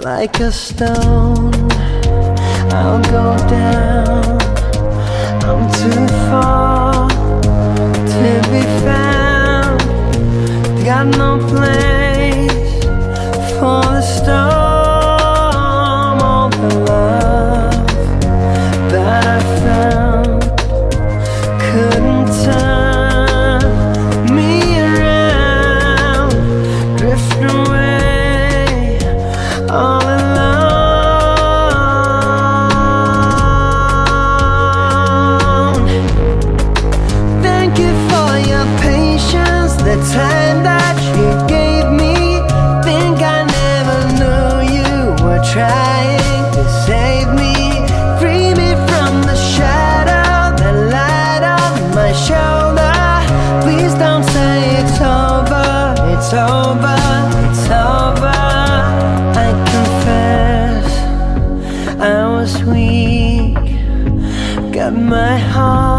like a stone. I'll go down. I'm too far to be found. Got no place for the storm. All the love that I found couldn't turn me around. Drift away all alone. Thank you for your patience, the time that you gave me. Think I never knew you were trying to save me. Free me from the shadow that light on my shoulder. Please don't say it's over, it's over, it's over. I confess I was weak, got my heart